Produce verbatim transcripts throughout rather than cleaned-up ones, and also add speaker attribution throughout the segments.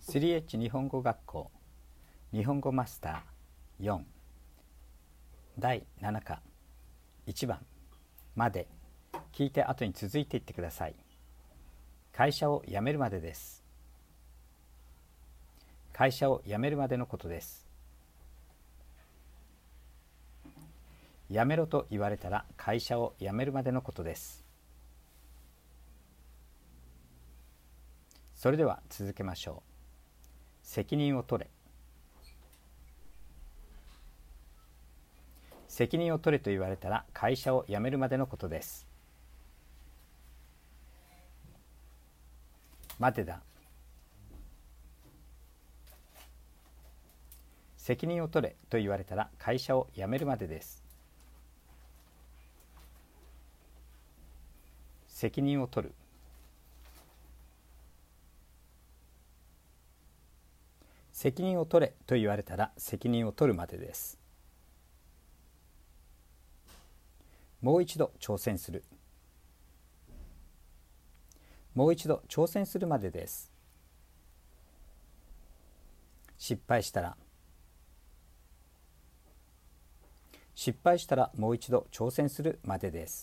Speaker 1: スリーエイチ 日本語学校日本語マスターよんだいなな課いちばんまで聞いて後に続いていってください。会社を辞めるまでです。会社を辞めるまでのことです。辞めろと言われたら会社を辞めるまでのことです。それでは続けましょう。責任を取れ。責任を取れと言われたら会社を辞めるまでのことです。待てだ。責任を取れと言われたら会社を辞めるまでです。責任を取る。責任を取れと言われたら責任を取るまでです。もう一度挑戦する。もう一度挑戦するまでです。失敗したら。失敗したらもう一度挑戦するまでです。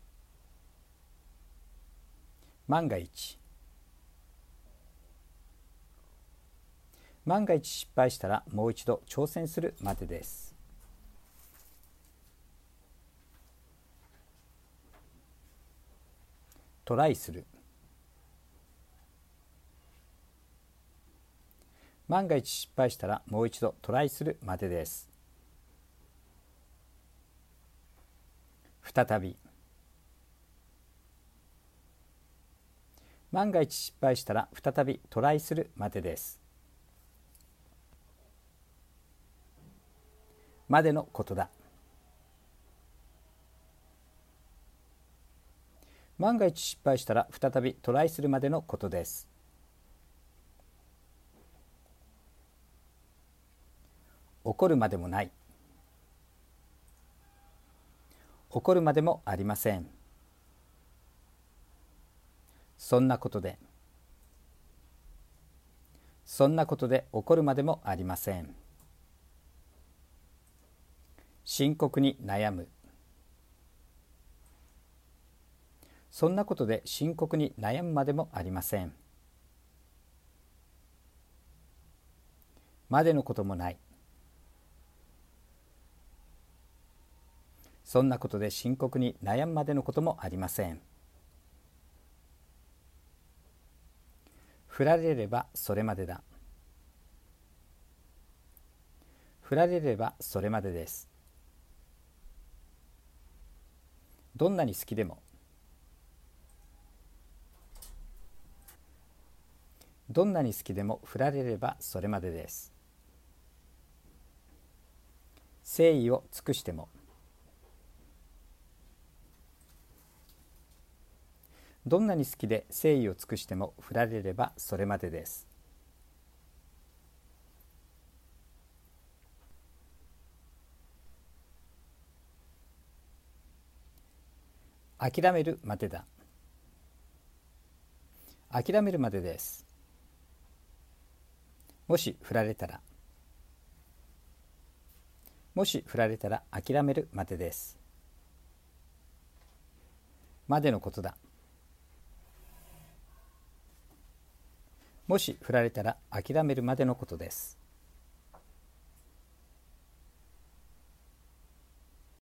Speaker 1: 万が一。万が一失敗したらもう一度挑戦するまでです。トライする。万が一失敗したらもう一度トライするまでです。再び。万が一失敗したら再びトライするまでです。までのことだ。万が一失敗したら再びトライするまでのことです。怒るまでもない。怒るまでもありません。そんなことで。そんなことで怒るまでもありません。深刻に悩む。そんなことで深刻に悩むまでもありません。までのこともない。そんなことで深刻に悩むまでのこともありません。振られればそれまでだ。振られればそれまでです。どんなに好きでも。どんなに好きでも振られればそれまでです。誠意を尽くしても。どんなに好きで誠意を尽くしても振られればそれまでです。諦めるまでだ。諦めるまでです。もし振られたら。もし振られたら諦めるまでです。までのことだ。もし振られたら諦めるまでのことです。